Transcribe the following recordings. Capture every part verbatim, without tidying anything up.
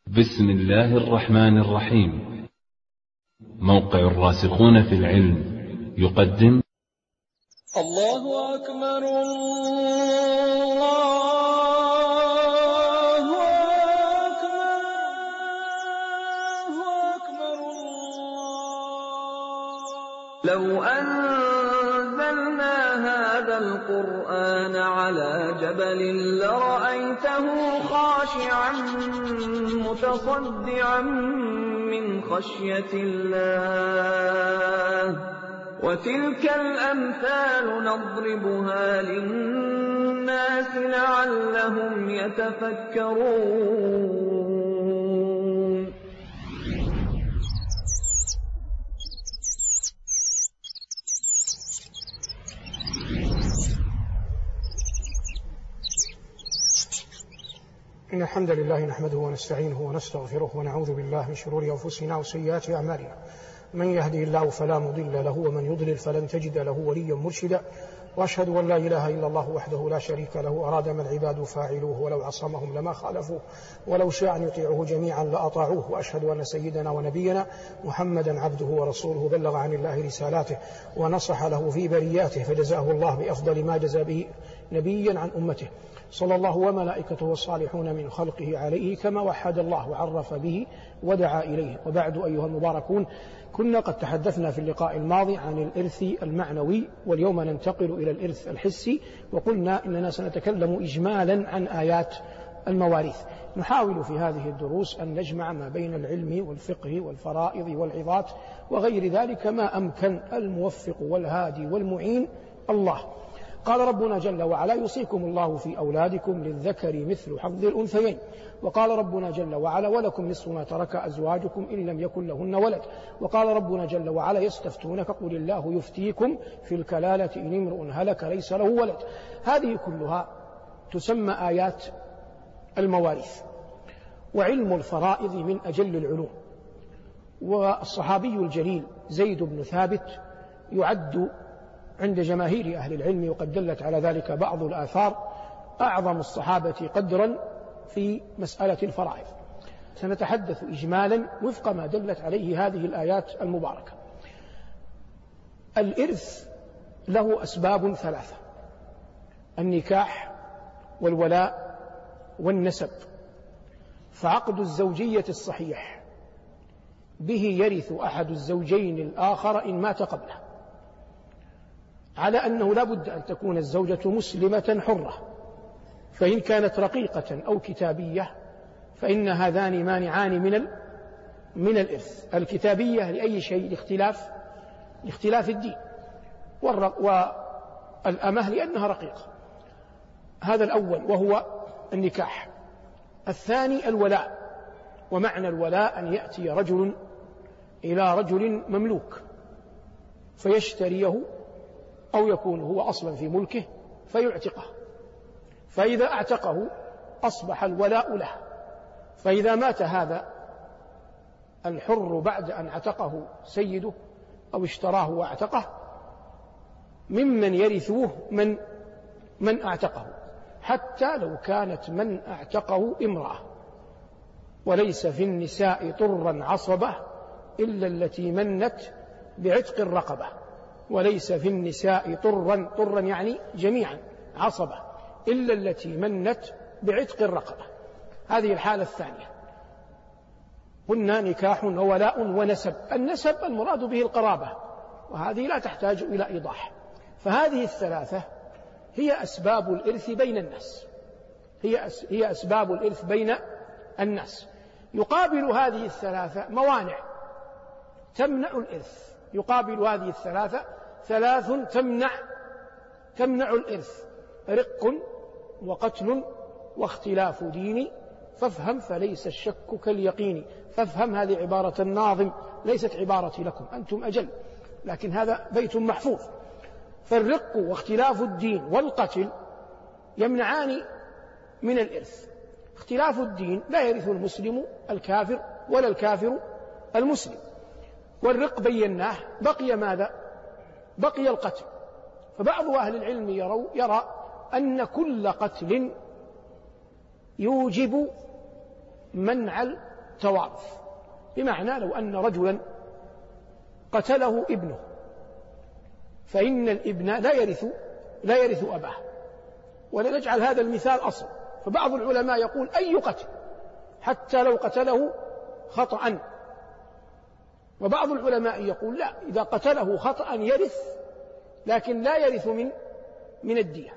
بسم الله الرحمن الرحيم. موقع الراسخون في العلم يقدم الله أكبر الله أكبر الله أكبر الله. لو أنزلنا هذا القرآن على جبل لرأيته خاشعا متصدعا من خشية الله. وتلك الأمثال نضربها للناس لعلهم يتفكرون. إن الحمد لله نحمده ونستعينه ونستغفره ونعوذ بالله من شرور أنفسنا وسيئات أعمالنا. من يهده الله فلا مضل له ومن يضلل فلن تجد له وليا مرشدا. وأشهد أن لا إله إلا الله وحده لا شريك له أراد ما العباد فاعلوه ولو عصمهم لما خالفوه ولو شاء أن يطيعوه جميعا لأطاعوه. وأشهد أن سيدنا ونبينا محمدا عبده ورسوله بلغ عن الله رسالاته ونصح له في برياته فجزاه الله بأفضل ما جزى به نبيا عن أمته صلى الله وملائكته والصالحون من خلقه عليه كما وحد الله وعرف به ودعا إليه. وبعد أيها المباركون، كنا قد تحدثنا في اللقاء الماضي عن الإرث المعنوي، واليوم ننتقل إلى الإرث الحسي، وقلنا إننا سنتكلم إجمالا عن آيات المواريث. نحاول في هذه الدروس أن نجمع ما بين العلم والفقه والفرائض والعظات وغير ذلك ما أمكن. الموفق والهادي والمعين الله. قال ربنا جل وعلا: يوصيكم الله في أولادكم للذكر مثل حظ الأنثيين. وقال ربنا جل وعلا: ولكم نصف ما ترك أزواجكم إن لم يكن لهن ولد. وقال ربنا جل وعلا: يستفتونك قل الله يفتيكم في الكلالة إن امرؤ هلك ليس له ولد. هذه كلها تسمى آيات المواريث. وعلم الفرائض من أجل العلوم. والصحابي الجليل زيد بن ثابت يعد عند جماهير أهل العلم، وقد دلت على ذلك بعض الآثار، أعظم الصحابة قدرا في مسألة الفرائض. سنتحدث إجمالا وفق ما دلت عليه هذه الآيات المباركة. الإرث له أسباب ثلاثة: النكاح والولاء والنسب. فعقد الزوجية الصحيح به يرث أحد الزوجين الآخر إن مات قبله، على أنه لا بد أن تكون الزوجة مسلمة حرة، فإن كانت رقيقة أو كتابية فإن هذان مانعان من من الإرث. الكتابية لأي شيء؟ لاختلاف لاختلاف الدين، والأمة لأنها رقيقة. هذا الأول وهو النكاح. الثاني الولاء، ومعنى الولاء أن يأتي رجل إلى رجل مملوك فيشتريه، أو يكون هو أصلا في ملكه فيعتقه، فإذا اعتقه أصبح الولاء له. فإذا مات هذا الحر بعد أن اعتقه سيده أو اشتراه واعتقه، ممن يرثوه من من اعتقه، حتى لو كانت من اعتقه امرأة. وليس في النساء طرا عصبة إلا التي منت بعتق الرقبة. وليس في النساء طرا طرا يعني جميعا عصبة إلا التي منت بعتق الرقبة. هذه الحالة الثانية. قلنا نكاح وولاء ونسب. النسب المراد به القرابة، وهذه لا تحتاج إلى إيضاح. فهذه الثلاثة هي أسباب الإرث بين الناس، هي هي أسباب الإرث بين الناس. يقابل هذه الثلاثة موانع تمنع الإرث. يقابل هذه الثلاثة ثلاث تمنع تمنع الإرث: رق وقتل واختلاف دين. فافهم فليس الشك كاليقين. فافهم هذه عبارة الناظم، ليست عبارتي لكم، أنتم أجل، لكن هذا بيت محفوظ. فالرق واختلاف الدين والقتل يمنعان من الإرث. اختلاف الدين: لا يرث المسلم الكافر ولا الكافر المسلم. والرق بيناه. بقي ماذا؟ بقي القتل. فبعض أهل العلم يروا يرى أن كل قتل يوجب منع التوارث، بمعنى لو أن رجلا قتله ابنه فإن الابن لا يرث لا يرث أباه. ولنجعل هذا المثال أصل، فبعض العلماء يقول أي قتل حتى لو قتله خطأ، وبعض العلماء يقول لا، إذا قتله خطأ يرث لكن لا يرث من من الدية،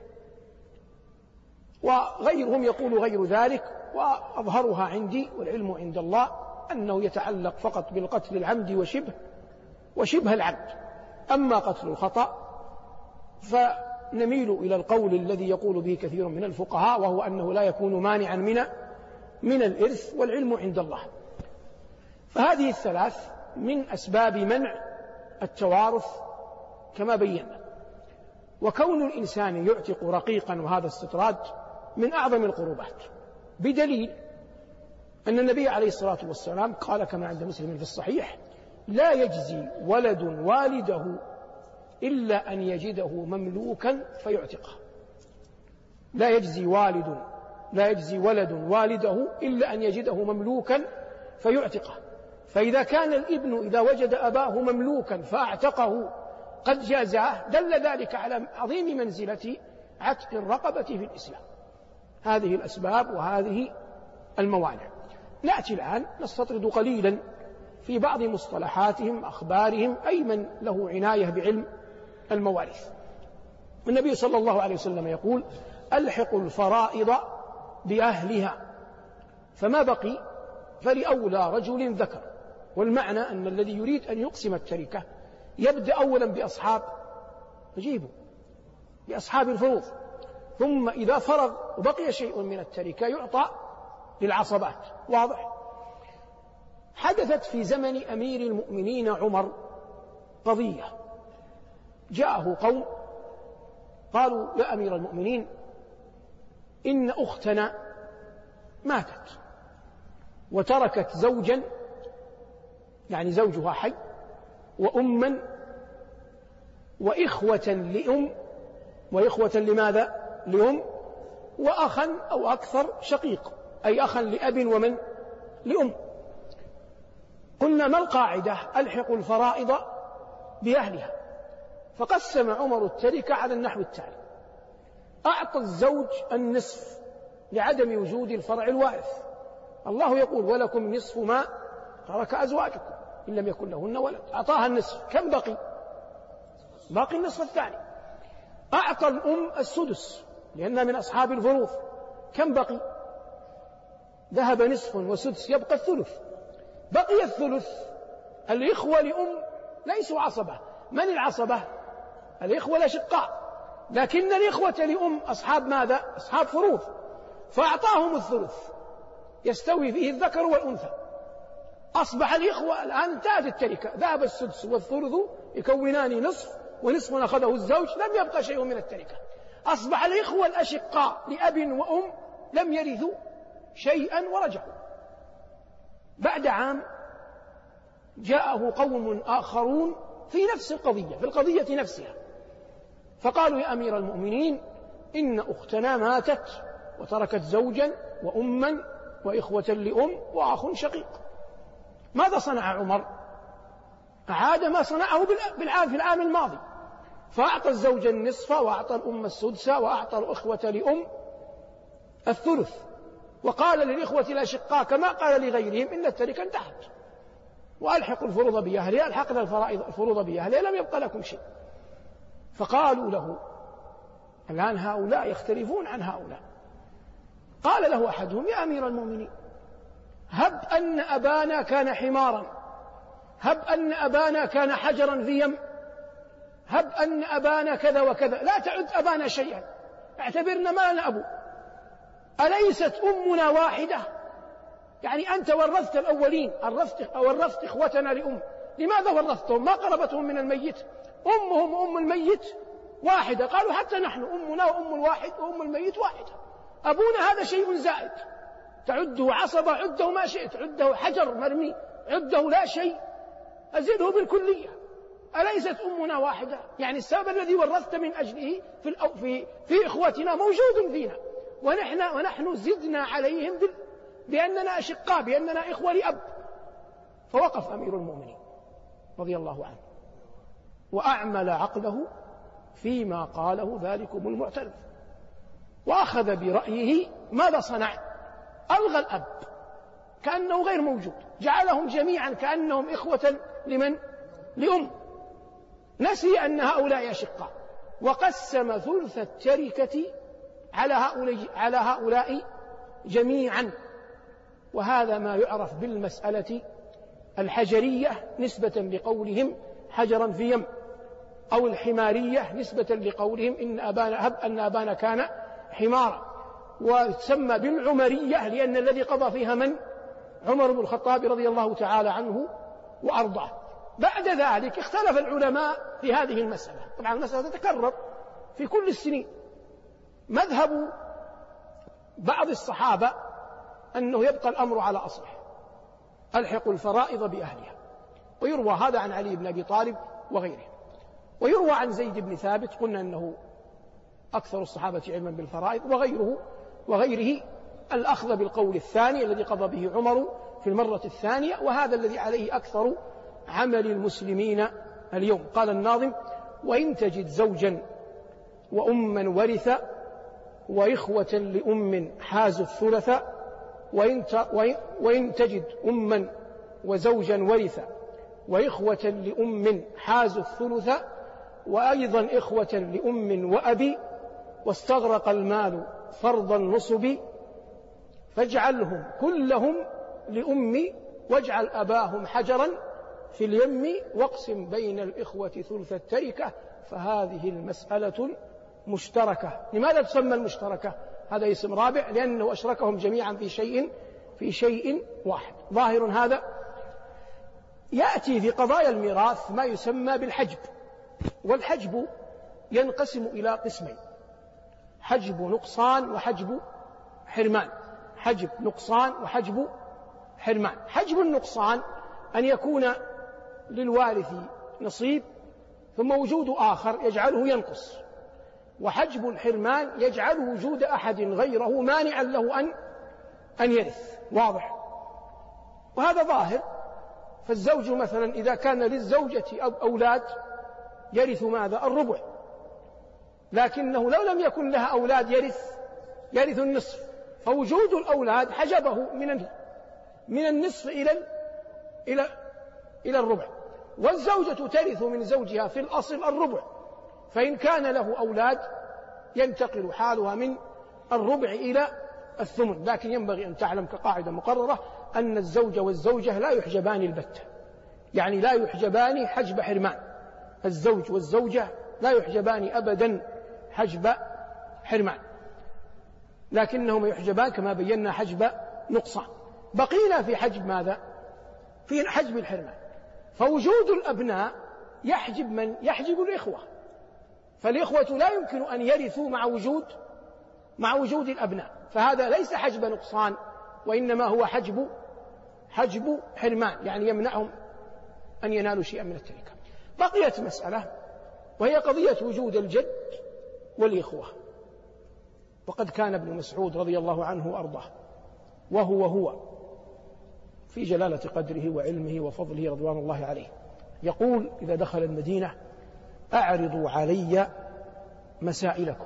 وغيرهم يقول غير ذلك، وأظهرها عندي والعلم عند الله أنه يتعلق فقط بالقتل العمد وشبه وشبه العمد. أما قتل الخطأ فنميل إلى القول الذي يقول به كثير من الفقهاء، وهو أنه لا يكون مانعا من من الإرث، والعلم عند الله. فهذه الثلاث من أسباب منع التوارث كما بينا. وكون الإنسان يعتق رقيقا وهذا استطراد من أعظم القربات، بدليل أن النبي عليه الصلاة والسلام قال كما عند مسلم في الصحيح: لا يجزي ولد والده إلا أن يجده مملوكا فيعتقه. لا يجزي والد لا يجزي ولد والده إلا أن يجده مملوكا فيعتقه. فإذا كان الابن إذا وجد أباه مملوكا فأعتقه قد جازاه، دل ذلك على عظيم منزلة عتق الرقبة في الإسلام. هذه الأسباب وهذه الموانع. نأتي الآن نستطرد قليلا في بعض مصطلحاتهم أخبارهم، أي من له عناية بعلم المواريث. النبي صلى الله عليه وسلم يقول: ألحقوا الفرائض بأهلها، فما بقي فلأولى رجل ذكر. والمعنى أن الذي يريد أن يقسم التركة يبدأ أولا بأصحاب نجيبه بأصحاب الفروض، ثم إذا فرغ وبقي شيء من التركة يعطى للعصبات. واضح؟ حدثت في زمن أمير المؤمنين عمر قضية، جاءه قوم قالوا: يا أمير المؤمنين، إن أختنا ماتت وتركت زوجا، يعني زوجها حي، وأما وإخوة لأم، وإخوة لماذا؟ لأم، وأخا أو أكثر شقيق، أي أخا لأب ومن لأم. قلنا: ما القاعدة؟ ألحقوا الفرائض بأهلها. فقسم عمر التركة على النحو التالي: أعطى الزوج النصف لعدم وجود الفرع الوارث. الله يقول: ولكم نصف ما ترك أزواجكم إن لم يكن لهن ولد. أعطاها النصف، كم بقي؟ باقي النصف الثاني. أعطى الأم السدس لأنها من أصحاب الفروض، كم بقي؟ ذهب نصف وسدس، يبقى الثلث. بقي الثلث. الإخوة لأم ليسوا عصبة. من العصبة؟ الإخوة الأشقاء، لكن الإخوة لأم أصحاب ماذا؟ أصحاب فروض. فأعطاهم الثلث يستوي فيه الذكر والأنثى. أصبح الإخوة الآن انتهت التركة، ذهب السدس والثلث يكونان نصف، ونصف أخذه الزوج، لم يبقى شيء من التركة. أصبح الإخوة الأشقاء لأب وأم لم يرثوا شيئا ورجعوا. بعد عام جاءه قوم آخرون في نفس القضية، في القضية نفسها، فقالوا: يا أمير المؤمنين، إن أختنا ماتت وتركت زوجا وأما وإخوة لأم وأخ شقيق. ماذا صنع عمر؟ أعاد ما صنعه بالعام في العام الماضي، فأعطى الزوج النصف، وأعطى الأم السدس، وأعطى الأخوة لأم الثلث، وقال للإخوة الأشقاء كما قال لغيرهم: إن التركة انتهت، وألحقوا الفروض بأهلها. ألحقنا الفروض بأهلها، لم يبقى لكم شيء. فقالوا له: الآن هؤلاء يختلفون عن هؤلاء. قال له أحدهم: يا أمير المؤمنين، هب أن أبانا كان حمارا، هب أن أبانا كان حجرا في يم، هب أن أبانا كذا وكذا، لا تعد أبانا شيئا، اعتبرنا ما لنا أبو. أليست أمنا واحدة؟ يعني أنت ورثت الأولين، ورثت, ورثت إخوتنا لأم، لماذا ورثتهم؟ ما قربتهم من الميت؟ أمهم وأم الميت واحدة. قالوا: حتى نحن أمنا وأم الواحد وأم الميت واحدة، أبونا هذا شيء زائد، تعده عصبة، عده ما شئت، عده حجر مرمي، عده لا شيء، أزده بالكلية. أليست أمنا واحدة؟ يعني السبب الذي ورثت من أجله في, في, في إخوتنا موجود فينا، ونحن, ونحن زدنا عليهم بأننا أشقاء، بأننا إخوة لأب. فوقف أمير المؤمنين رضي الله عنه وأعمل عقله فيما قاله ذلكم المعترف، وأخذ برأيه. ماذا صنع؟ ألغى الأب كأنه غير موجود، جعلهم جميعا كأنهم إخوة لمن؟ لأم. نسي أن هؤلاء أشقاء، وقسم ثلث التركة على هؤلاء, على هؤلاء جميعا. وهذا ما يعرف بالمسألة الحجرية نسبة لقولهم حجرا في يم، أو الحمارية نسبة لقولهم إن أبانا هب أن أبانا كان حمارا، وتسمى بالعمرية لأن الذي قضى فيها من؟ عمر بن الخطاب رضي الله تعالى عنه وأرضاه. بعد ذلك اختلف العلماء في هذه المسألة. طبعا المسألة تتكرر في كل السنين. مذهب بعض الصحابة أنه يبقى الأمر على أصله، ألحقوا الفرائض بأهلها، ويروى هذا عن علي بن أبي طالب وغيره. ويروى عن زيد بن ثابت، قلنا أنه أكثر الصحابة علما بالفرائض، وغيره وغيره الأخذ بالقول الثاني الذي قضى به عمر في المرة الثانية، وهذا الذي عليه أكثر عمل المسلمين اليوم. قال الناظم: وإن تجد زوجا وأما ورث وإخوة لأم حازوا الثلث، وإن, وإن تجد أما وزوجا ورث وإخوة لأم حازوا الثلث، وأيضا إخوة لأم وأبي، واستغرق المال فرض النصب، فاجعلهم كلهم لأم واجعل أباهم حجرا في اليم، واقسم بين الإخوة ثلث التركة، فهذه المسألة مشتركة. لماذا تسمى المشتركة؟ هذا اسم رابع، لأنه أشركهم جميعا في شيء في شيء واحد. ظاهر هذا. يأتي في قضايا الميراث ما يسمى بالحجب، والحجب ينقسم إلى قسمين: حجب نقصان وحجب حرمان. حجب نقصان وحجب حرمان. حجب النقصان أن يكون للوارث نصيب ثم وجود آخر يجعله ينقص، وحجب الحرمان يجعل وجود أحد غيره مانعا له أن أن يرث. واضح؟ وهذا ظاهر. فالزوج مثلا إذا كان للزوجة أولاد يرث ماذا؟ الربع، لكنه لو لم يكن لها أولاد يرث يرث النصف، فوجود الأولاد حجبه من من النصف إلى إلى إلى الربع. والزوجة ترث من زوجها في الأصل الربع، فإن كان له أولاد ينتقل حالها من الربع إلى الثمن. لكن ينبغي أن تعلم كقاعدة مقررة أن الزوج والزوجة لا يحجبان البتة، يعني لا يحجبان حجب حرمان. الزوج والزوجة لا يحجبان أبدا حجب حرمان، لكنهما يحجبان كما بينا حجب نقصان. بقينا في حجب ماذا؟ في حجب الحرمان. فوجود الأبناء يحجب من؟ يحجب الإخوة، فالإخوة لا يمكن أن يرثوا مع وجود مع وجود الأبناء، فهذا ليس حجب نقصان، وإنما هو حجب حجب حرمان، يعني يمنعهم أن ينالوا شيئا من التركة. بقيت مسألة وهي قضية وجود الجد والإخوة. وقد كان ابن مسعود رضي الله عنه وأرضاه وهو هو في جلالة قدره وعلمه وفضله رضوان الله عليه يقول إذا دخل المدينة: أعرضوا علي مسائلكم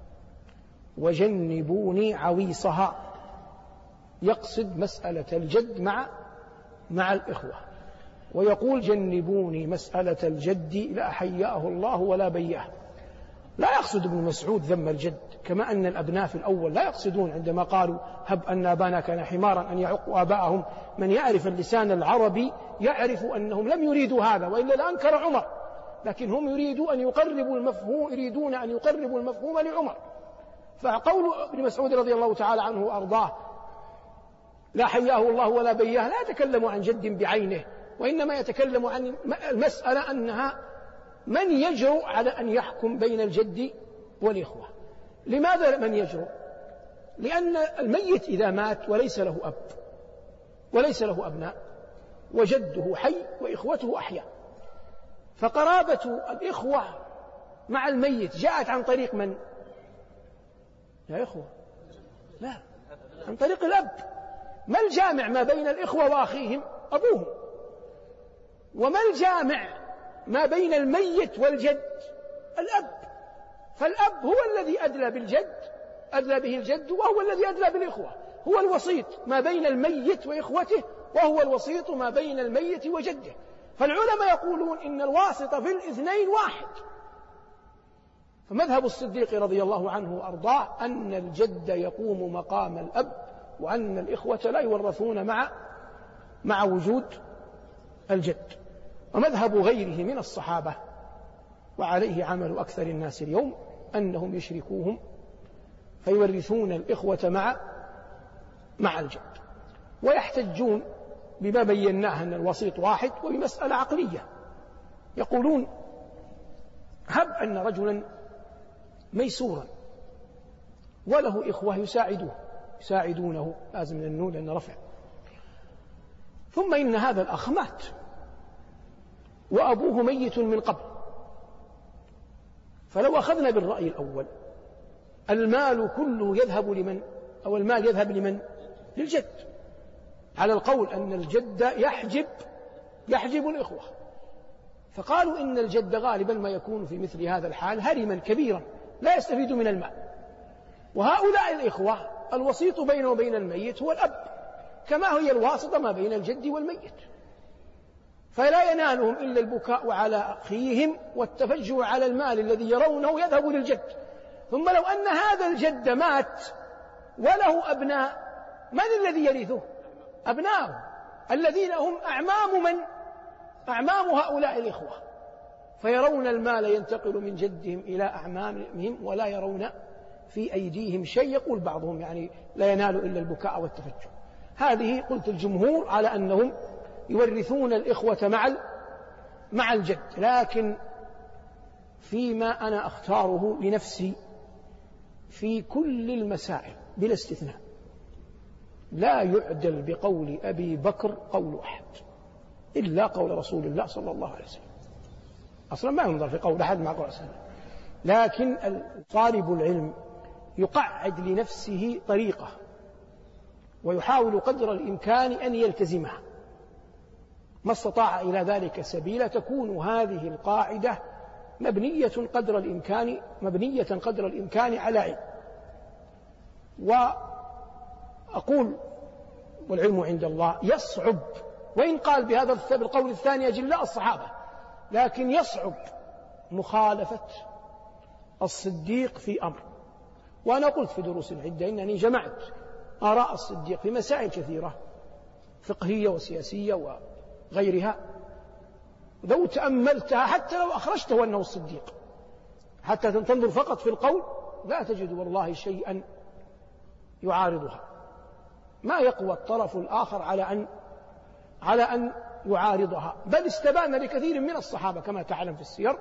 وجنبوني عويصها. يقصد مسألة الجد مع مع الإخوة، ويقول: جنبوني مسألة الجد لا حياه الله ولا بياه. لا يقصد ابن مسعود ذم الجد، كما أن الأبناء في الأول لا يقصدون عندما قالوا هب أن أبانا كان حمارا أن يعقوا آباءهم. من يعرف اللسان العربي يعرف أنهم لم يريدوا هذا، وإلا لأنكر عمر، لكن هم يريدوا أن يقربوا المفهوم يريدون أن يقربوا المفهوم لعمر. فقول ابن مسعود رضي الله تعالى عنه وأرضاه لا حياه الله ولا بياه لا يتكلم عن جد بعينه، وإنما يتكلم عن المسألة أنها من يجرؤ على أن يحكم بين الجد والإخوة. لماذا من يجرؤ؟ لأن الميت إذا مات وليس له أب وليس له أبناء وجده حي وإخوته أحياء، فقرابة الإخوة مع الميت جاءت عن طريق من؟ يا إخوة لا، عن طريق الأب. ما الجامع ما بين الإخوة وأخيهم؟ أبوهم. وما الجامع ما بين الميت والجد؟ الأب. فالأب هو الذي أدلى بالجد، أدلى به الجد، وهو الذي أدلى بالإخوة، هو الوسيط ما بين الميت وإخوته، وهو الوسيط ما بين الميت وجده. فالعلماء يقولون إن الواسط في الاثنين واحد. فمذهب الصديق رضي الله عنه وأرضاه أن الجد يقوم مقام الأب، وأن الإخوة لا يورثون مع مع وجود الجد. ومذهب غيره من الصحابة، وعليه عمل أكثر الناس اليوم، أنهم يشركوهم فيورثون الإخوة مع مع الجد، ويحتجون بما بيناه أن الوسيط واحد، وبمسألة عقلية. يقولون: هب أن رجلا ميسورا وله إخوة يساعدوه يساعدونه لازم من النون لأن رفع، ثم إن هذا الأخ مات وأبوه ميت من قبل، فلو أخذنا بالرأي الأول المال كله يذهب لمن؟ أو المال يذهب لمن؟ للجد، على القول أن الجد يحجب يحجب الإخوة. فقالوا إن الجد غالبا ما يكون في مثل هذا الحال هرما كبيرا لا يستفيد من المال، وهؤلاء الإخوة الوسيط بينه وبين الميت هو الأب، كما هي الواسطة ما بين الجد والميت، فلا ينالهم إلا البكاء على أخيهم والتفجع على المال الذي يرونه يذهب للجد. ثم لو أن هذا الجد مات وله أبناء، من الذي يرثه؟ أبناؤه الذين هم أعمام من؟ أعمام هؤلاء الإخوة، فيرون المال ينتقل من جدهم إلى أعمامهم ولا يرون في أيديهم شيء. يقول بعضهم يعني لا ينال إلا البكاء والتفجع. هذه قلت الجمهور على أنهم يورثون الإخوة مع مع الجد، لكن فيما أنا أختاره لنفسي في كل المسائل بلا استثناء لا يعدل بقول أبي بكر قول أحد إلا قول رسول الله صلى الله عليه وسلم. أصلا ما ينظر في قول أحد مع قول رسول الله، لكن طالب العلم يقعد لنفسه طريقة ويحاول قدر الإمكان أن يلتزمها ما استطاع إلى ذلك سبيلا. تكون هذه القاعدة مبنية قدر الإمكان مبنية قدر الإمكان على علم. وأقول والعلم عند الله يصعب، وإن قال بهذا القول الثاني أجلاء الصحابة، لكن يصعب مخالفة الصديق في أمر. وأنا قلت في دروس عدة إنني جمعت آراء الصديق في مسائل كثيرة فقهية وسياسية وغيرها، لو تأملتها حتى لو أخرجته أنه الصديق، حتى تنظر فقط في القول لا تجد والله شيئا يعارضها، ما يقوى الطرف الآخر على أن على أن يعارضها، بل استبان لكثير من الصحابة كما تعلم في السير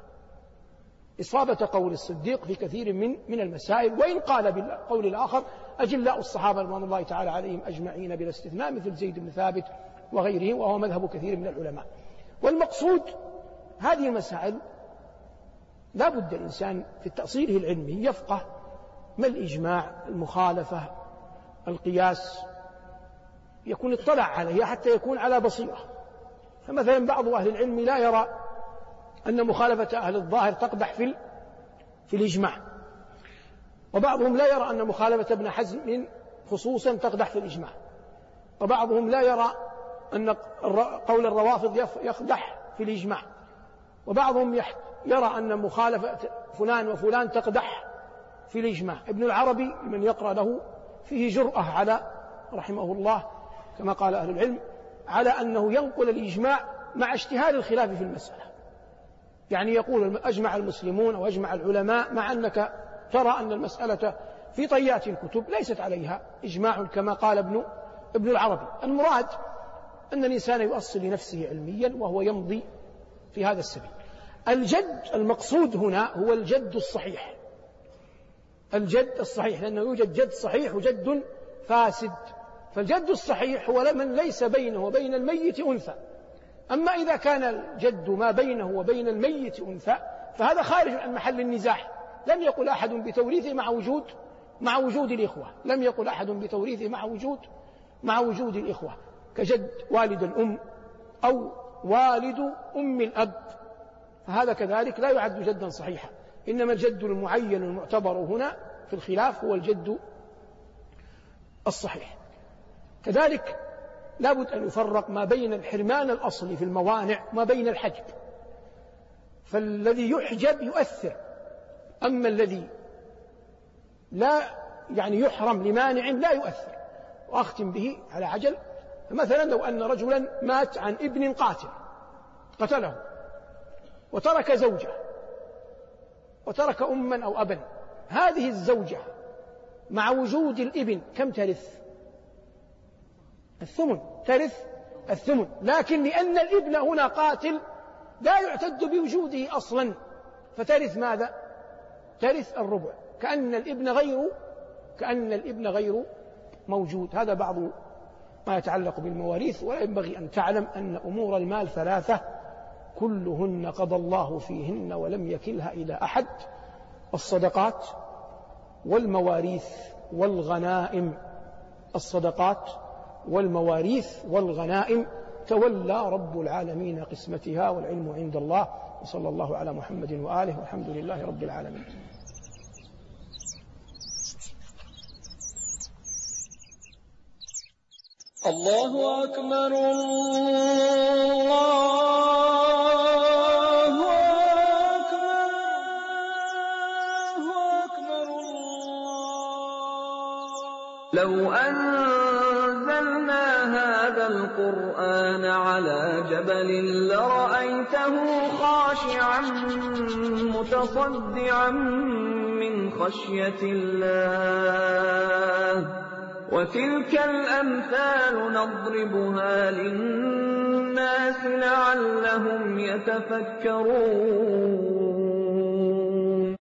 إصابة قول الصديق في كثير من من المسائل، وإن قال بالقول الآخر أجلاء الصحابة رضوان الله تعالى عليهم أجمعين بلا استثناء مثل زيد بن ثابت وغيره، وهو مذهب كثير من العلماء. والمقصود هذه المسائل لا بد الإنسان في تأصيله العلمي يفقه ما الإجماع، المخالفة، القياس، يكون اطلع عليه حتى يكون على بصيرة. فمثلا بعض أهل العلم لا يرى أن مخالفة أهل الظاهر تقدح في في الإجماع، وبعضهم لا يرى أن مخالفة ابن حزم خصوصا تقدح في الإجماع، وبعضهم لا يرى أن قول الروافض يقدح في الإجماع، وبعضهم يرى أن مخالفة فلان وفلان تقدح في الإجماع. ابن العربي من يقرأ له فيه جرأة على رحمه الله كما قال أهل العلم على أنه ينقل الإجماع مع اجتهاد الخلاف في المسألة، يعني يقول أجمع المسلمون وأجمع العلماء، مع أنك ترى أن المسألة في طيات الكتب ليست عليها إجماع كما قال ابن ابن العربي. المراد أن الإنسان يؤصل لنفسه علميا وهو يمضي في هذا السبيل. الجد المقصود هنا هو الجد الصحيح، الجد الصحيح، لأنه يوجد جد صحيح وجد فاسد. فالجد الصحيح هو من ليس بينه وبين الميت أنثى، أما إذا كان الجد ما بينه وبين الميت أنثى فهذا خارج عن محل النزاع. لم يقل أحد بتوريثه مع وجود مع وجود الإخوة، لم يقل أحد بتوريثه مع وجود مع وجود الإخوة كجد والد الأم أو والد أم الأب، فهذا كذلك لا يعد جدا صحيحا، إنما الجد المعين المعتبر هنا في الخلاف هو الجد الصحيح. كذلك لابد أن يفرق ما بين الحرمان الأصلي في الموانع وما بين الحجب، فالذي يحجب يؤثر، أما الذي لا يعني يحرم لمانع لا يؤثر. وأختم به على عجل، مثلا لو أن رجلا مات عن ابن قاتل قتله وترك زوجة وترك أما أو أبا، هذه الزوجة مع وجود الابن كم ترث؟ الثمن، ترث الثمن، لكن لأن الابن هنا قاتل لا يعتد بوجوده أصلا، فترث ماذا؟ ترث الربع، كأن الابن غير كأن الابن غير موجود. هذا بعض ما يتعلق بالمواريث. ولا ينبغي أن تعلم أن أمور المال ثلاثة كلهن قضى الله فيهن ولم يكلها إلى أحد: الصدقات والمواريث والغنائم. الصدقات والمواريث والغنائم تولى رب العالمين قسمتها، والعلم عند الله. وصلى الله على محمد وآله، والحمد لله رب العالمين. الله أكبر، الله أكبر، الله أكبر، الله. لو أنزلنا هذا القرآن على جبل لرأيته خاشعا متصدعا من خشية الله. وتلك الأمثال نضربها للناس لعلهم يتفكرون.